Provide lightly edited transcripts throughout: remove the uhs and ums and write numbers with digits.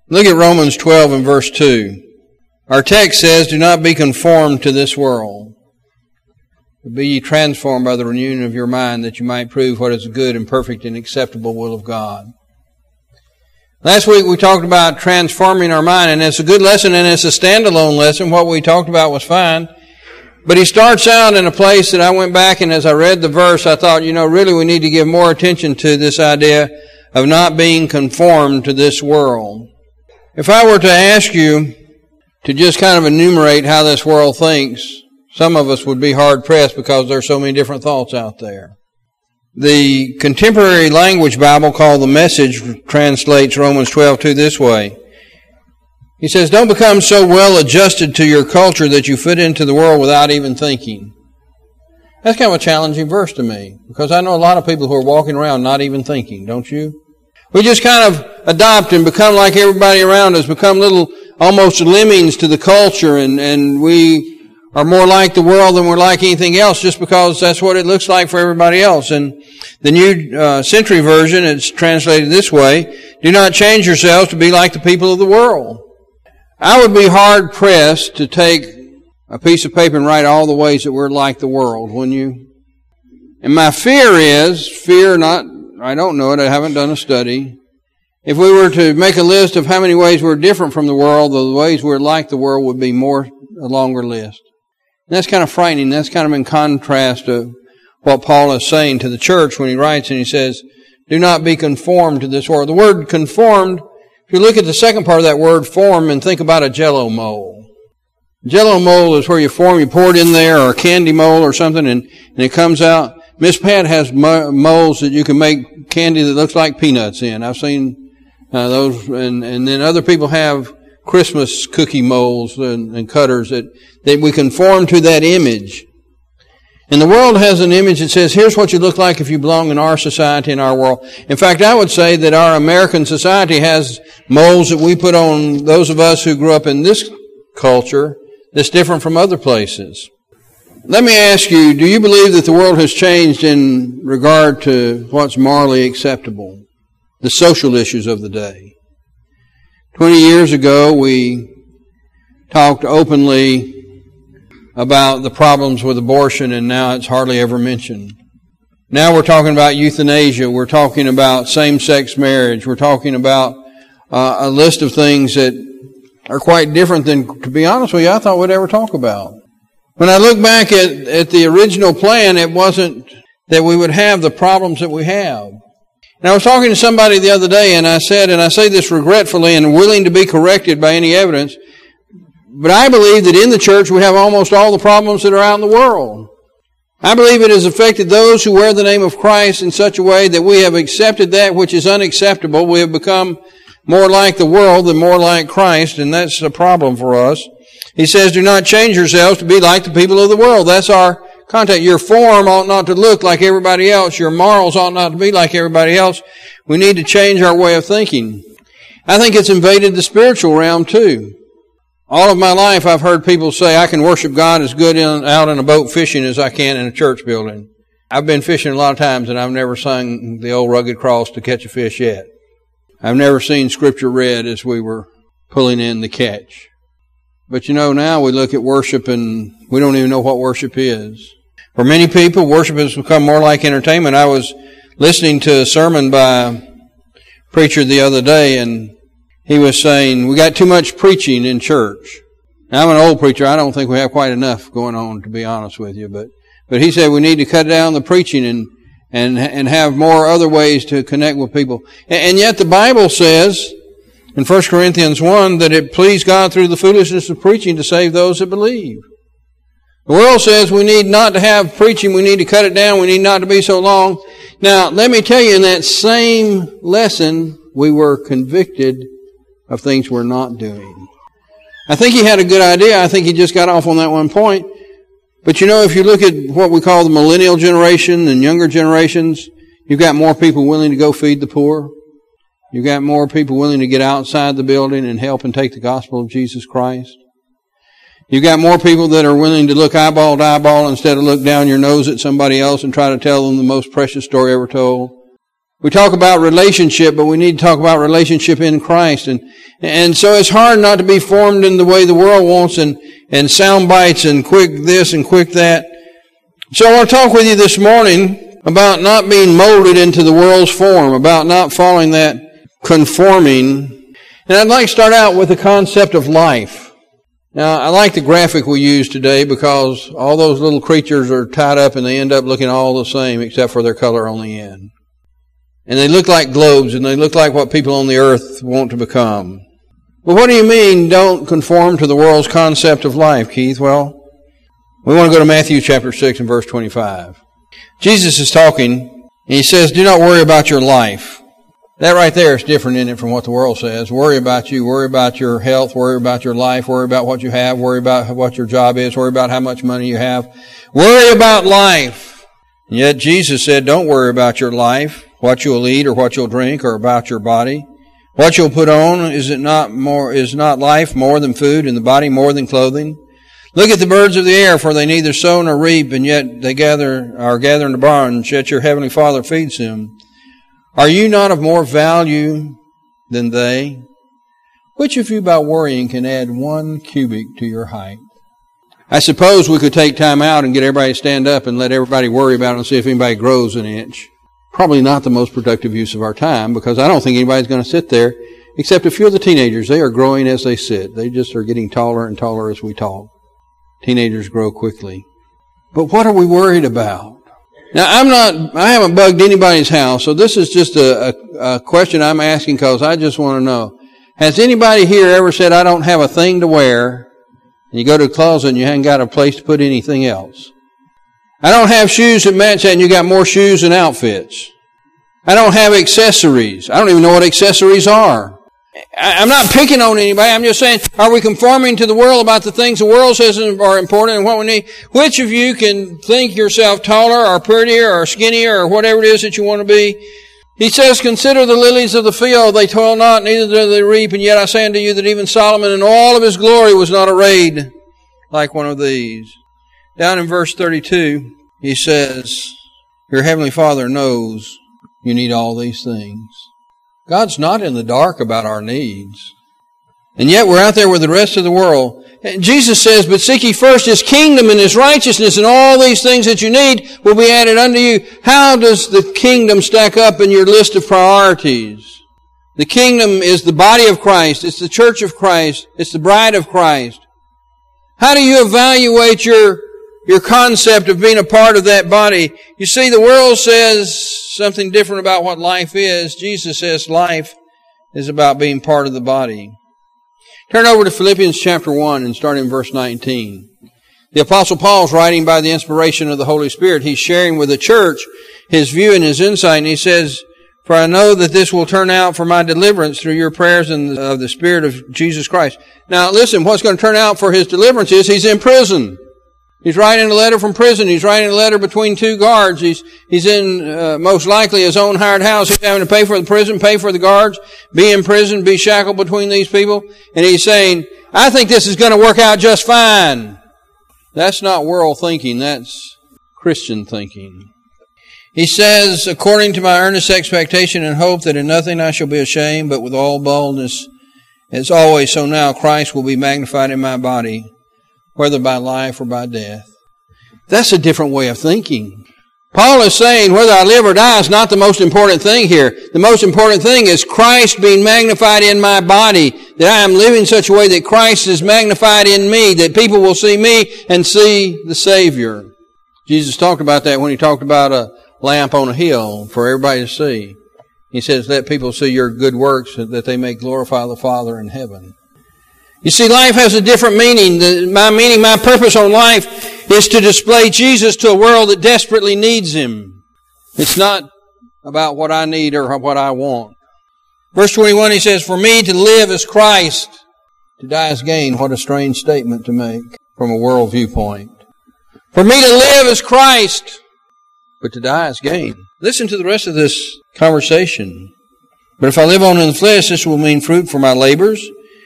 Look at Romans 12 and verse 2. Our text says, do not be conformed to this world, but be ye transformed by the renewing of your mind, that you might prove what is the good and perfect and acceptable will of God. Last week we talked about transforming our mind, and it's a good lesson and it's a standalone lesson. What we talked about was fine. But he starts out in a place that I went back, and as I read the verse, I thought, really we need to give more attention to this idea of not being conformed to this world. If I were to ask you to just kind of enumerate how this world thinks, some of us would be hard-pressed because there are so many different thoughts out there. The Contemporary Language Bible, called the Message, translates Romans 12:2 this way. He says, don't become so well adjusted to your culture that you fit into the world without even thinking. That's kind of a challenging verse to me, because I know a lot of people who are walking around not even thinking, don't you? We just kind of adopt and become like everybody around us, become little almost lemmings to the culture, and we are more like the world than we're like anything else just because that's what it looks like for everybody else. And the New Century Version, it's translated this way, do not change yourselves to be like the people of the world. I would be hard-pressed to take a piece of paper and write all the ways that we're like the world, wouldn't you? And my fear, I don't know it, I haven't done a study. If we were to make a list of how many ways we're different from the world, the ways we're like the world would be a longer list. And that's kind of frightening. That's kind of in contrast to what Paul is saying to the church when he writes and he says, do not be conformed to this world. The word conformed, if you look at the second part of that word, form, and think about a Jell-O mold. Jell-O mold is where you pour it in there, or a candy mold or something, and it comes out. Miss Pat has molds that you can make candy that looks like peanuts in. I've seen those, and then other people have Christmas cookie molds and cutters that we conform to that image. And the world has an image that says, here's what you look like if you belong in our society, in our world. In fact, I would say that our American society has molds that we put on those of us who grew up in this culture that's different from other places. Let me ask you, do you believe that the world has changed in regard to what's morally acceptable? The social issues of the day. 20 years ago, we talked openly about the problems with abortion, and now it's hardly ever mentioned. Now we're talking about euthanasia. We're talking about same-sex marriage. We're talking about a list of things that are quite different than, to be honest with you, I thought we'd ever talk about. When I look back at the original plan, it wasn't that we would have the problems that we have. And I was talking to somebody the other day, and I said, and I say this regretfully and willing to be corrected by any evidence, but I believe that in the church we have almost all the problems that are out in the world. I believe it has affected those who wear the name of Christ in such a way that we have accepted that which is unacceptable. We have become more like the world than more like Christ, and that's a problem for us. He says, do not change yourselves to be like the people of the world. That's our contact. Your form ought not to look like everybody else. Your morals ought not to be like everybody else. We need to change our way of thinking. I think it's invaded the spiritual realm too. All of my life I've heard people say I can worship God as good out in a boat fishing as I can in a church building. I've been fishing a lot of times and I've never sung the old rugged cross to catch a fish yet. I've never seen scripture read as we were pulling in the catch. But now we look at worship and we don't even know what worship is. For many people, worship has become more like entertainment. I was listening to a sermon by a preacher the other day, and he was saying, we got too much preaching in church. Now, I'm an old preacher. I don't think we have quite enough going on, to be honest with you. But he said we need to cut down the preaching and have more other ways to connect with people. And yet the Bible says in 1 Corinthians 1 that it pleased God through the foolishness of preaching to save those that believe. The world says we need not to have preaching, we need to cut it down, we need not to be so long. Now, let me tell you, in that same lesson, we were convicted of things we're not doing. I think he had a good idea. I think he just got off on that one point. But if you look at what we call the millennial generation and younger generations, you've got more people willing to go feed the poor. You've got more people willing to get outside the building and help and take the gospel of Jesus Christ. You've got more people that are willing to look eyeball to eyeball instead of look down your nose at somebody else and try to tell them the most precious story ever told. We talk about relationship, but we need to talk about relationship in Christ. And so it's hard not to be formed in the way the world wants and sound bites and quick this and quick that. So I want to talk with you this morning about not being molded into the world's form, about not following that conforming. And I'd like to start out with the concept of life. Now, I like the graphic we use today because all those little creatures are tied up and they end up looking all the same except for their color on the end. And they look like globes, and they look like what people on the earth want to become. But what do you mean, don't conform to the world's concept of life, Keith? Well, we want to go to Matthew chapter 6 and verse 25. Jesus is talking, and he says, do not worry about your life. That right there is different in it from what the world says. Worry about you, worry about your health, worry about your life, worry about what you have, worry about what your job is, worry about how much money you have. Worry about life. And yet Jesus said, don't worry about your life, what you'll eat or what you'll drink, or about your body. What you'll put on, is not life more than food, and the body more than clothing? Look at the birds of the air, for they neither sow nor reap, and yet they gather in the barns, yet your heavenly Father feeds them. Are you not of more value than they? Which of you by worrying can add 1 cubit to your height? I suppose we could take time out and get everybody to stand up and let everybody worry about it and see if anybody grows an inch. Probably not the most productive use of our time, because I don't think anybody's going to sit there, except a few of the teenagers. They are growing as they sit. They just are getting taller and taller as we talk. Teenagers grow quickly. But what are we worried about? Now, I haven't bugged anybody's house, so this is just a question I'm asking because I just want to know. Has anybody here ever said, I don't have a thing to wear, and you go to the closet and you haven't got a place to put anything else? I don't have shoes that match that, and you got more shoes than outfits. I don't have accessories. I don't even know what accessories are. I'm not picking on anybody. I'm just saying, are we conforming to the world about the things the world says are important and what we need? Which of you can think yourself taller or prettier or skinnier or whatever it is that you want to be? He says, consider the lilies of the field. They toil not, neither do they reap. And yet I say unto you that even Solomon in all of his glory was not arrayed like one of these. Down in verse 32, he says, your heavenly Father knows you need all these things. God's not in the dark about our needs. And yet we're out there with the rest of the world. And Jesus says, but seek ye first His kingdom and His righteousness, and all these things that you need will be added unto you. How does the kingdom stack up in your list of priorities? The kingdom is the body of Christ. It's the church of Christ. It's the bride of Christ. How do you evaluate your concept of being a part of that body? You see, the world says something different about what life is. Jesus says life is about being part of the body. Turn over to Philippians chapter 1 and start in verse 19. The Apostle Paul's writing by the inspiration of the Holy Spirit. He's sharing with the church his view and his insight, and he says, for I know that this will turn out for my deliverance through your prayers and of the Spirit of Jesus Christ. Now listen, what's going to turn out for his deliverance is he's in prison. He's writing a letter from prison. He's writing a letter between 2 guards. He's in most likely his own hired house. He's having to pay for the prison, pay for the guards, be in prison, be shackled between these people. And he's saying, I think this is going to work out just fine. That's not world thinking. That's Christian thinking. He says, according to my earnest expectation and hope that in nothing I shall be ashamed, but with all boldness, as always, so now Christ will be magnified in my body, whether by life or by death. That's a different way of thinking. Paul is saying whether I live or die is not the most important thing here. The most important thing is Christ being magnified in my body, that I am living in such a way that Christ is magnified in me, that people will see me and see the Savior. Jesus talked about that when he talked about a lamp on a hill for everybody to see. He says, let people see your good works that they may glorify the Father in heaven. You see, life has a different meaning. My purpose on life is to display Jesus to a world that desperately needs Him. It's not about what I need or what I want. Verse 21, he says, for me to live is Christ, to die is gain. What a strange statement to make from a world viewpoint. For me to live is Christ, but to die is gain. Listen to the rest of this conversation. But if I live on in the flesh, this will mean fruit for my labors.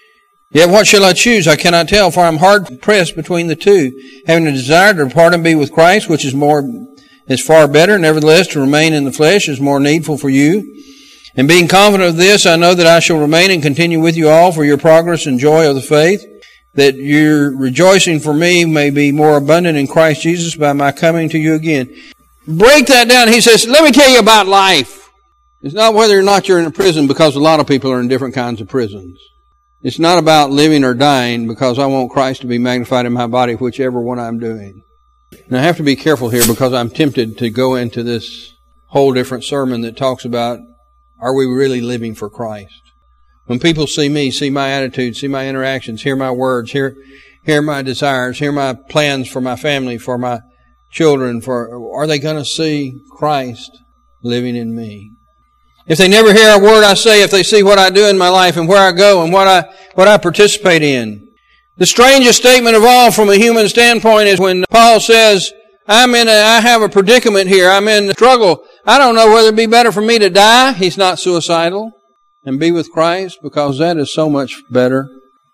Yet what shall I choose? I cannot tell, for I am hard pressed between the two, having a desire to depart and be with Christ, which is more is far better. Nevertheless, to remain in the flesh is more needful for you. And being confident of this, I know that I shall remain and continue with you all for your progress and joy of the faith, that your rejoicing for me may be more abundant in Christ Jesus by my coming to you again. Break that down. He says, let me tell you about life. It's not whether or not you're in a prison, because a lot of people are in different kinds of prisons. It's not about living or dying, because I want Christ to be magnified in my body, whichever one I'm doing. And I have to be careful here, because I'm tempted to go into this whole different sermon that talks about, are we really living for Christ? When people see me, see my attitude, see my interactions, hear my words, hear my desires, hear my plans for my family, for my children, are they going to see Christ living in me? If they never hear a word I say, if they see what I do in my life and where I go and what I participate in. The strangest statement of all from a human standpoint is when Paul says, I have a predicament here. I'm in struggle. I don't know whether it'd be better for me to die. He's not suicidal. And be with Christ, because that is so much better.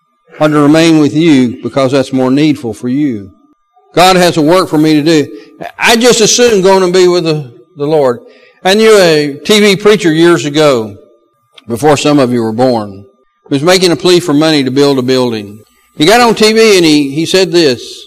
Or to remain with you, because that's more needful for you. God has a work for me to do. I just as soon going to be with the Lord. I knew a TV preacher years ago, before some of you were born, was making a plea for money to build a building. He got on TV and he said this.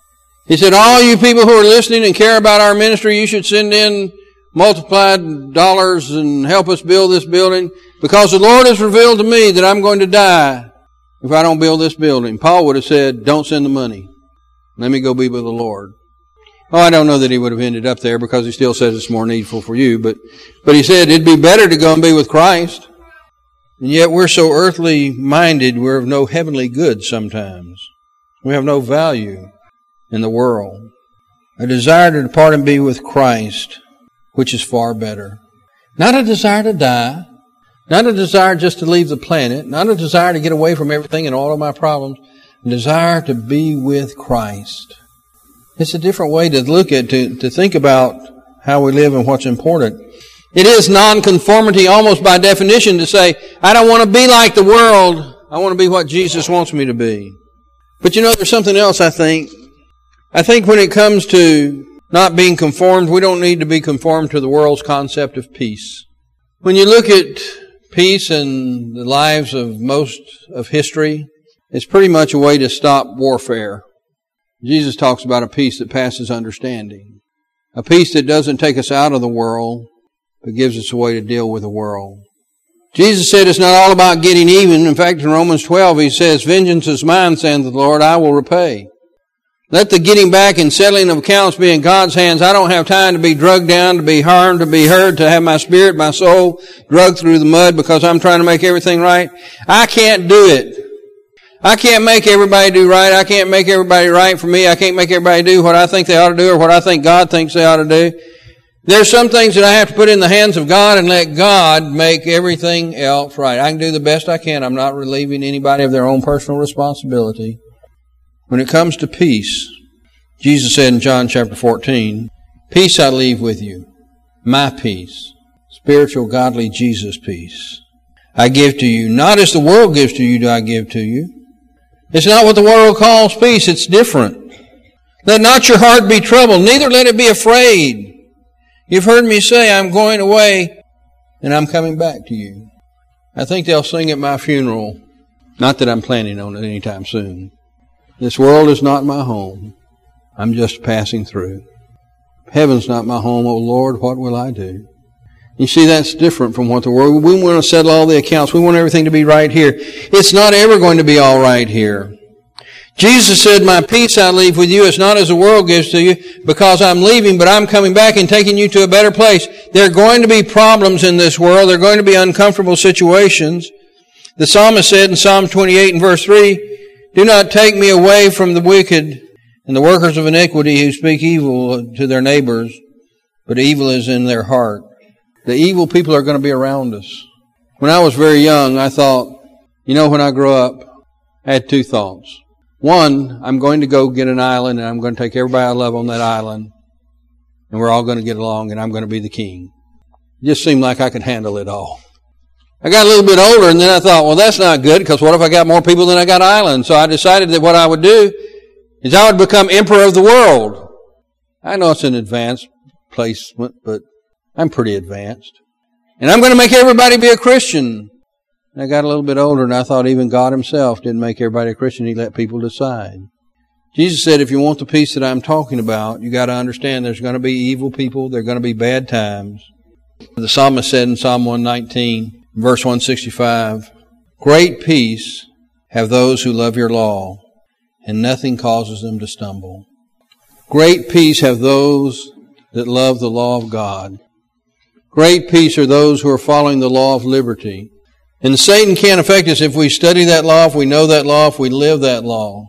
He said, all you people who are listening and care about our ministry, you should send in multiplied dollars and help us build this building, because the Lord has revealed to me that I'm going to die if I don't build this building. Paul would have said, don't send the money. Let me go be with the Lord. Oh, I don't know that he would have ended up there, because he still says it's more needful for you, but he said it'd be better to go and be with Christ. And yet we're so earthly minded, we're of no heavenly good sometimes. We have no value in the world. A desire to depart and be with Christ, which is far better. Not a desire to die, not a desire just to leave the planet, not a desire to get away from everything and all of my problems, a desire to be with Christ. It's a different way to look at, to think about how we live and what's important. It is nonconformity almost by definition to say, I don't want to be like the world. I want to be what Jesus wants me to be. But there's something else I think. I think when it comes to not being conformed, we don't need to be conformed to the world's concept of peace. When you look at peace in the lives of most of history, it's pretty much a way to stop warfare. Jesus talks about a peace that passes understanding. A peace that doesn't take us out of the world, but gives us a way to deal with the world. Jesus said it's not all about getting even. In fact, in Romans 12, he says, vengeance is mine, saith the Lord, I will repay. Let the getting back and settling of accounts be in God's hands. I don't have time to be drugged down, to be harmed, to be hurt, to have my spirit, my soul drugged through the mud because I'm trying to make everything right. I can't do it. I can't make everybody do right. I can't make everybody right for me. I can't make everybody do what I think they ought to do or what I think God thinks they ought to do. There's some things that I have to put in the hands of God and let God make everything else right. I can do the best I can. I'm not relieving anybody of their own personal responsibility. When it comes to peace, Jesus said in John chapter 14, peace I leave with you, my peace, spiritual, godly Jesus peace. I give to you, not as the world gives to you do I give to you. It's not what the world calls peace, it's different. Let not your heart be troubled, neither let it be afraid. You've heard me say, I'm going away and I'm coming back to you. I think they'll sing at my funeral. Not that I'm planning on it anytime soon. This world is not my home. I'm just passing through. Heaven's not my home. Oh Lord, what will I do? You see, that's different from what the world. We want to settle all the accounts. We want everything to be right here. It's not ever going to be all right here. Jesus said, my peace I leave with you. It's not as the world gives to you, because I'm leaving, but I'm coming back and taking you to a better place. There are going to be problems in this world. There are going to be uncomfortable situations. The psalmist said in Psalm 28 and verse 3, do not take me away from the wicked and the workers of iniquity who speak evil to their neighbors, but evil is in their heart. The evil people are going to be around us. When I was very young, I thought, when I grow up, I had two thoughts. One, I'm going to go get an island and I'm going to take everybody I love on that island and we're all going to get along and I'm going to be the king. It just seemed like I could handle it all. I got a little bit older and then I thought, well, that's not good, because what if I got more people than I got islands? So I decided that what I would do is I would become emperor of the world. I know it's an advanced placement, but I'm pretty advanced. And I'm going to make everybody be a Christian. And I got a little bit older and I thought even God himself didn't make everybody a Christian. He let people decide. Jesus said, if you want the peace that I'm talking about, you got to understand there's going to be evil people. There are going to be bad times. The psalmist said in Psalm 119, verse 165, great peace have those who love your law, and nothing causes them to stumble. Great peace have those that love the law of God. Great peace are those who are following the law of liberty. And Satan can't affect us if we study that law, if we know that law, if we live that law.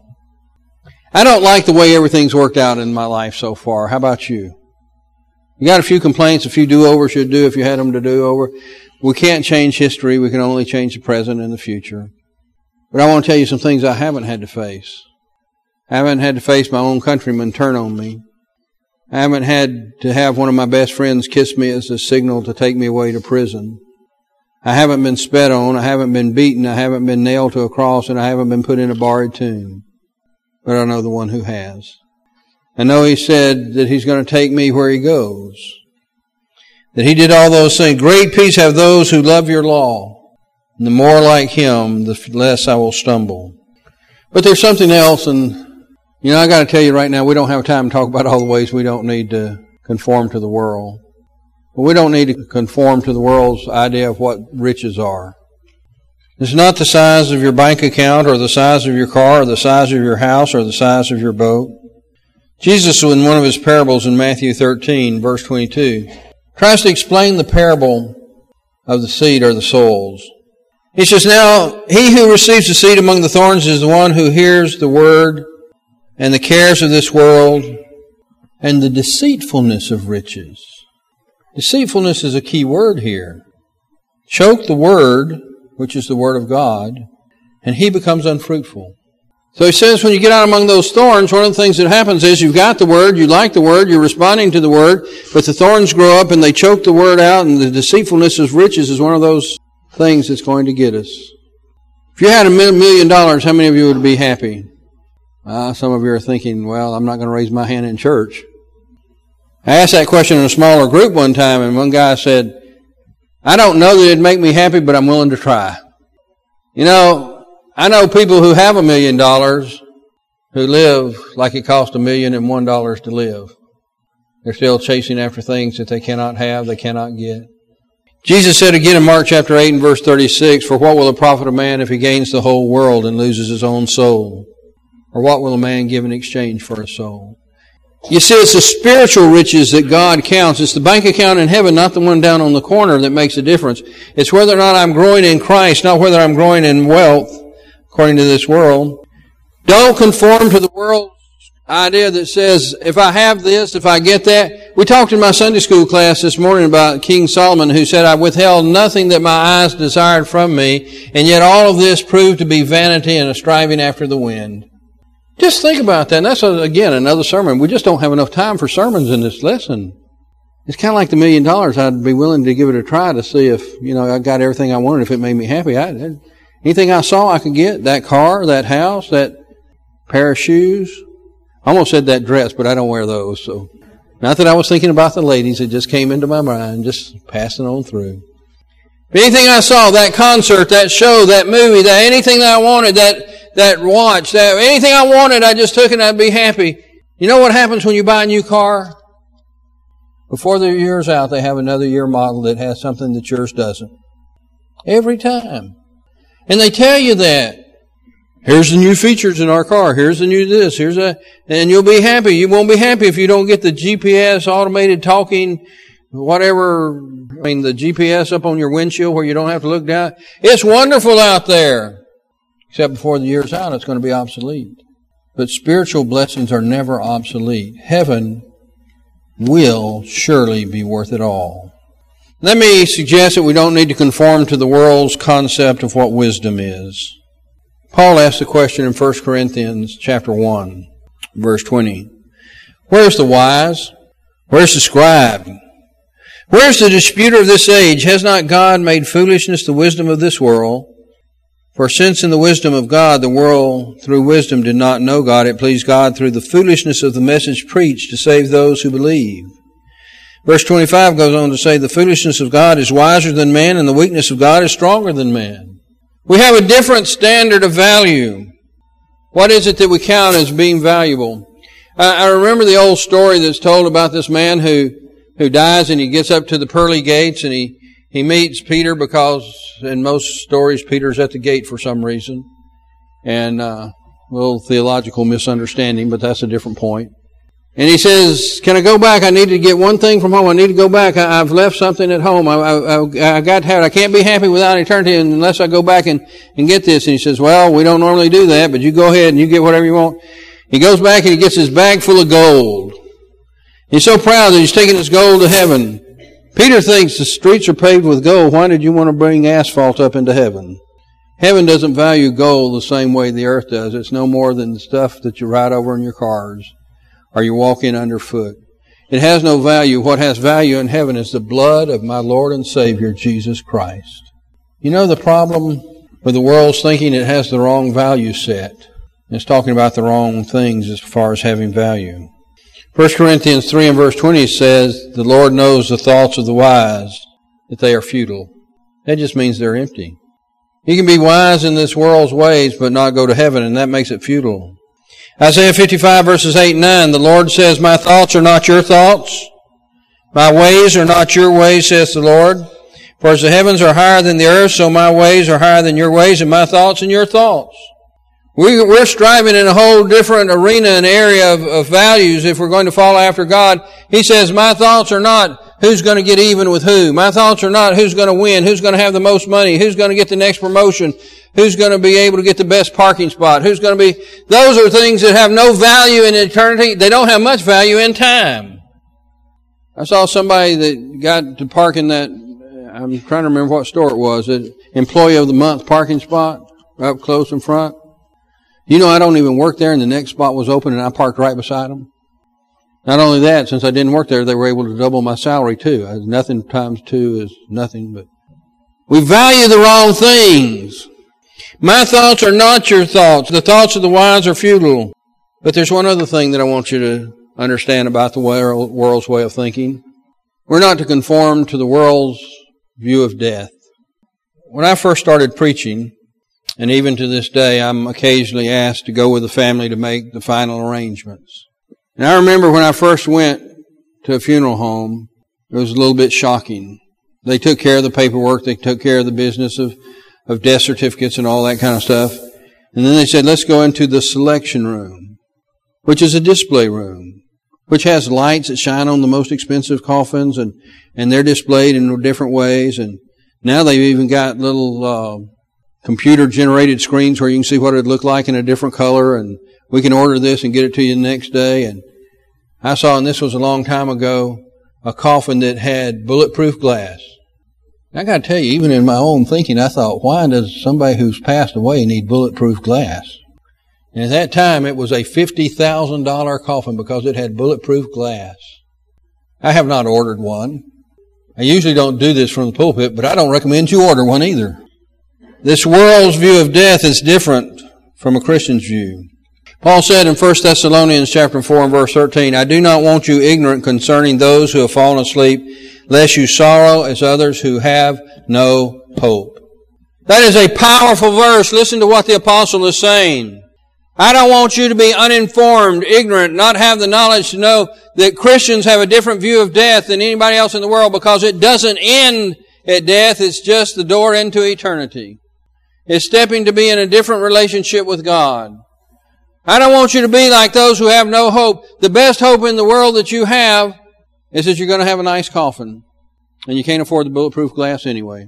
I don't like the way everything's worked out in my life so far. How about you? You got a few complaints, a few do-overs you'd do if you had them to do over. We can't change history. We can only change the present and the future. But I want to tell you some things I haven't had to face. I haven't had to face my own countrymen turn on me. I haven't had to have one of my best friends kiss me as a signal to take me away to prison. I haven't been spat on. I haven't been beaten. I haven't been nailed to a cross, and I haven't been put in a borrowed tomb. But I know the one who has. I know he said that he's going to take me where he goes. That he did all those things. Great peace have those who love your law. And the more like him, the less I will stumble. But there's something else, and I got to tell you right now, we don't have time to talk about all the ways we don't need to conform to the world. But we don't need to conform to the world's idea of what riches are. It's not the size of your bank account or the size of your car or the size of your house or the size of your boat. Jesus, in one of his parables in Matthew 13, verse 22, tries to explain the parable of the seed or the souls. He says, now, he who receives the seed among the thorns is the one who hears the word and the cares of this world and the deceitfulness of riches. Deceitfulness is a key word here. Choke the word, which is the word of God, and he becomes unfruitful. So he says when you get out among those thorns, one of the things that happens is you've got the word, you like the word, you're responding to the word, but the thorns grow up and they choke the word out, and the deceitfulness of riches is one of those things that's going to get us. If you had $1 million, how many of you would be happy? Some of you are thinking, well, I'm not going to raise my hand in church. I asked that question in a smaller group one time, and one guy said, I don't know that it'd make me happy, but I'm willing to try. I know people who have $1 million who live like it cost $1,001 to live. They're still chasing after things that they cannot have, they cannot get. Jesus said again in Mark chapter 8 and verse 36, for what will it profit a man if he gains the whole world and loses his own soul? Or what will a man give in exchange for a soul? You see, it's the spiritual riches that God counts. It's the bank account in heaven, not the one down on the corner, that makes a difference. It's whether or not I'm growing in Christ, not whether I'm growing in wealth, according to this world. Don't conform to the world's idea that says, if I have this, if I get that. We talked in my Sunday school class this morning about King Solomon, who said, I withheld nothing that my eyes desired from me, and yet all of this proved to be vanity and a striving after the wind. Just think about that. And that's, again, another sermon. We just don't have enough time for sermons in this lesson. It's kind of like the $1 million. I'd be willing to give it a try to see if, I got everything I wanted, if it made me happy. Anything I saw I could get, that car, that house, that pair of shoes. I almost said that dress, but I don't wear those. So, not that I was thinking about the ladies. It just came into my mind, just passing on through. Anything I saw, that concert, that show, that movie, that anything that I wanted, that watch, that anything I wanted, I just took it and I'd be happy. You know what happens when you buy a new car? Before the year's out, they have another year model that has something that yours doesn't. Every time. And they tell you that. Here's the new features in our car. Here's the new this. Here's that. And you'll be happy. You won't be happy if you don't get the GPS automated talking, whatever, the GPS up on your windshield where you don't have to look down. It's wonderful out there. Except before the year's out, it's going to be obsolete. But spiritual blessings are never obsolete. Heaven will surely be worth it all. Let me suggest that we don't need to conform to the world's concept of what wisdom is. Paul asked the question in 1 Corinthians chapter 1, verse 20. Where's the wise? Where's the scribe? Where's the disputer of this age? Has not God made foolishness the wisdom of this world? For since in the wisdom of God the world through wisdom did not know God, it pleased God through the foolishness of the message preached to save those who believe. Verse 25 goes on to say, the foolishness of God is wiser than man, and the weakness of God is stronger than man. We have a different standard of value. What is it that we count as being valuable? I remember the old story that's told about this man who dies, and he gets up to the pearly gates, and he meets Peter, because in most stories Peter's at the gate for some reason. And a little theological misunderstanding, but that's a different point. And he says, can I go back? I need to get one thing from home. I need to go back. I've left something at home. I got to have it. I can't be happy without eternity unless I go back and get this. And he says, well, we don't normally do that, but you go ahead and you get whatever you want. He goes back and he gets his bag full of gold. He's so proud that he's taking his gold to heaven. Peter thinks the streets are paved with gold. Why did you want to bring asphalt up into heaven? Heaven doesn't value gold the same way the earth does. It's no more than the stuff that you ride over in your cars or you walk in underfoot. It has no value. What has value in heaven is the blood of my Lord and Savior, Jesus Christ. You know the problem with the world's thinking? It has the wrong value set. It's talking about the wrong things as far as having value. 1 Corinthians 3 and verse 20 says, the Lord knows the thoughts of the wise, that they are futile. That just means they're empty. You can be wise in this world's ways, but not go to heaven, and that makes it futile. Isaiah 55 verses 8 and 9, the Lord says, my thoughts are not your thoughts. My ways are not your ways, says the Lord. For as the heavens are higher than the earth, so my ways are higher than your ways, and my thoughts than your thoughts. We're striving in a whole different arena and area of values if we're going to follow after God. He says, my thoughts are not who's going to get even with who. My thoughts are not who's going to win, who's going to have the most money, who's going to get the next promotion, who's going to be able to get the best parking spot, who's going to be... Those are things that have no value in eternity. They don't have much value in time. I saw somebody that got to park in that, I'm trying to remember what store it was, an employee of the month parking spot, up close in front. You know, I don't even work there, and the next spot was open, and I parked right beside them. Not only that, since I didn't work there, they were able to double my salary too. Nothing times two is nothing, but we value the wrong things. My thoughts are not your thoughts. The thoughts of the wise are futile. But there's one other thing that I want you to understand about the world's way of thinking. We're not to conform to the world's view of death. When I first started preaching, and even to this day, I'm occasionally asked to go with the family to make the final arrangements. And I remember when I first went to a funeral home, it was a little bit shocking. They took care of the paperwork. They took care of the business of death certificates and all that kind of stuff. And then they said, let's go into the selection room, which is a display room, which has lights that shine on the most expensive coffins, and they're displayed in different ways. And now they've even got little computer-generated screens where you can see what it would look like in a different color, and we can order this and get it to you the next day. And I saw, and this was a long time ago, a coffin that had bulletproof glass. I got to tell you, even in my own thinking, I thought, why does somebody who's passed away need bulletproof glass? And at that time, it was a $50,000 coffin because it had bulletproof glass. I have not ordered one. I usually don't do this from the pulpit, but I don't recommend you order one either. This world's view of death is different from a Christian's view. Paul said in 1 Thessalonians chapter 4 and verse 13, I do not want you ignorant concerning those who have fallen asleep, lest you sorrow as others who have no hope. That is a powerful verse. Listen to what the apostle is saying. I don't want you to be uninformed, ignorant, not have the knowledge to know that Christians have a different view of death than anybody else in the world, because it doesn't end at death. It's just the door into eternity. It's stepping to be in a different relationship with God. I don't want you to be like those who have no hope. The best hope in the world that you have is that you're going to have a nice coffin, and you can't afford the bulletproof glass anyway.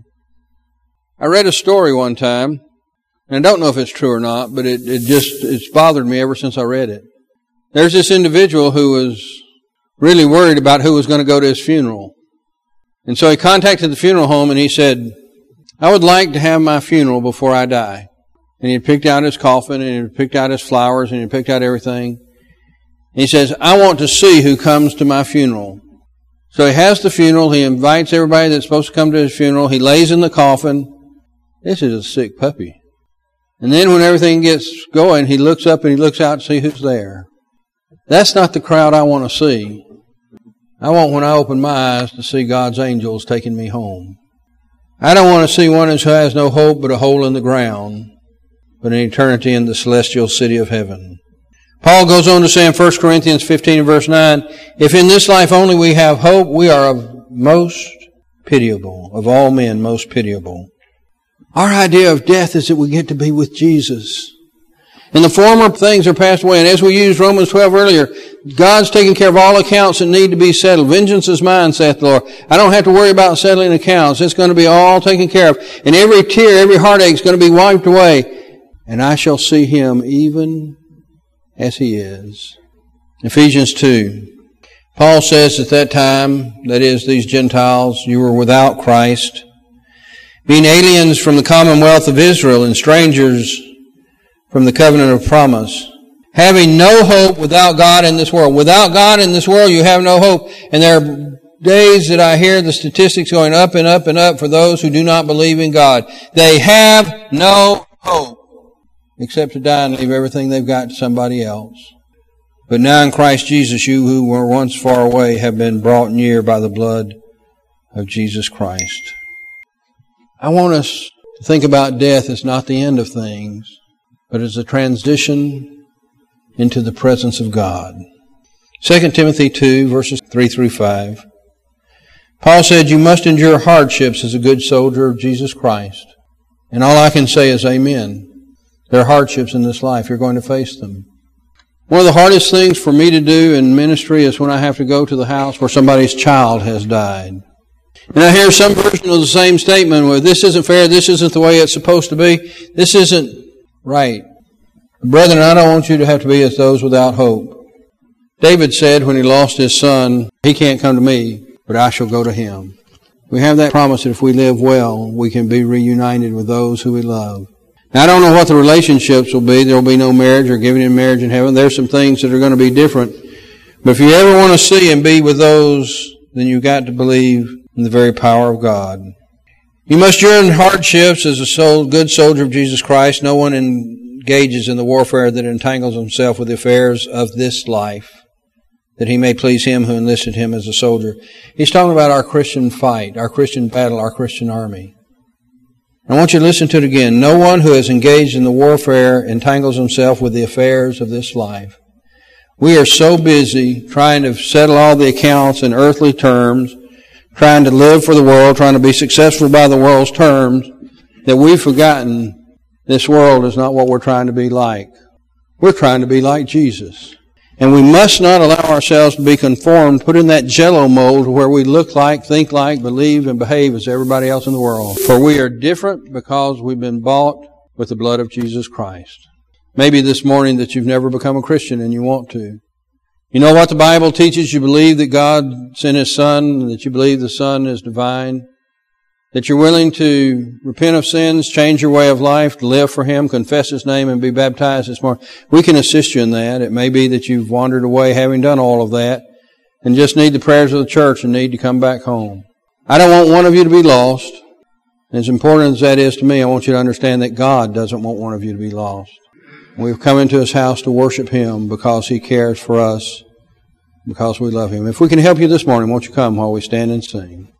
I read a story one time, and I don't know if it's true or not, but it's bothered me ever since I read it. There's this individual who was really worried about who was going to go to his funeral. And so he contacted the funeral home and he said, I would like to have my funeral before I die. And he had picked out his coffin, and he had picked out his flowers, and he had picked out everything. And he says, I want to see who comes to my funeral. So he has the funeral. He invites everybody that's supposed to come to his funeral. He lays in the coffin. This is a sick puppy. And then when everything gets going, he looks up and he looks out to see who's there. That's not the crowd I want to see. I want, when I open my eyes, to see God's angels taking me home. I don't want to see one who has no hope but a hole in the ground, but an eternity in the celestial city of heaven. Paul goes on to say in 1 Corinthians 15 and verse 9, if in this life only we have hope, we are of most pitiable, of all men most pitiable. Our idea of death is that we get to be with Jesus. And the former things are passed away. And as we used Romans 12 earlier, God's taking care of all accounts that need to be settled. Vengeance is mine, saith the Lord. I don't have to worry about settling accounts. It's going to be all taken care of. And every tear, every heartache is going to be wiped away. And I shall see Him even as He is. Ephesians 2. Paul says at that time, that is, these Gentiles, you were without Christ, being aliens from the commonwealth of Israel and strangers from the covenant of promise, having no hope without God in this world. Without God in this world, you have no hope. And there are days that I hear the statistics going up and up and up for those who do not believe in God. They have no hope except to die and leave everything they've got to somebody else. But now in Christ Jesus, you who were once far away have been brought near by the blood of Jesus Christ. I want us to think about death as not the end of things, but as a transition into the presence of God. 2 Timothy 2, verses 3 through 5. Paul said, you must endure hardships as a good soldier of Jesus Christ. And all I can say is amen. There are hardships in this life. You're going to face them. One of the hardest things for me to do in ministry is when I have to go to the house where somebody's child has died. And I hear some version of the same statement where this isn't fair, this isn't the way it's supposed to be, this isn't right. Brethren, I don't want you to have to be as those without hope. David said when he lost his son, he can't come to me, but I shall go to him. We have that promise that if we live well, we can be reunited with those who we love. Now, I don't know what the relationships will be. There will be no marriage or giving in marriage in heaven. There's some things that are going to be different. But if you ever want to see and be with those, then you've got to believe in the very power of God. You must endure hardships as a good soldier of Jesus Christ. No one engages in the warfare that entangles himself with the affairs of this life, that he may please Him who enlisted him as a soldier. He's talking about our Christian fight, our Christian battle, our Christian army. I want you to listen to it again. No one who is engaged in the warfare entangles himself with the affairs of this life. We are so busy trying to settle all the accounts in earthly terms, trying to live for the world, trying to be successful by the world's terms, that we've forgotten this world is not what we're trying to be like. We're trying to be like Jesus. And we must not allow ourselves to be conformed, put in that jello mold where we look like, think like, believe, and behave as everybody else in the world. For we are different because we've been bought with the blood of Jesus Christ. Maybe this morning that you've never become a Christian and you want to. You know what the Bible teaches? You believe that God sent His Son, and that you believe the Son is divine. That you're willing to repent of sins, change your way of life, to live for Him, confess His name, and be baptized this morning. We can assist you in that. It may be that you've wandered away having done all of that and just need the prayers of the church and need to come back home. I don't want one of you to be lost. As important as that is to me, I want you to understand that God doesn't want one of you to be lost. We've come into His house to worship Him because He cares for us, because we love Him. If we can help you this morning, won't you come while we stand and sing?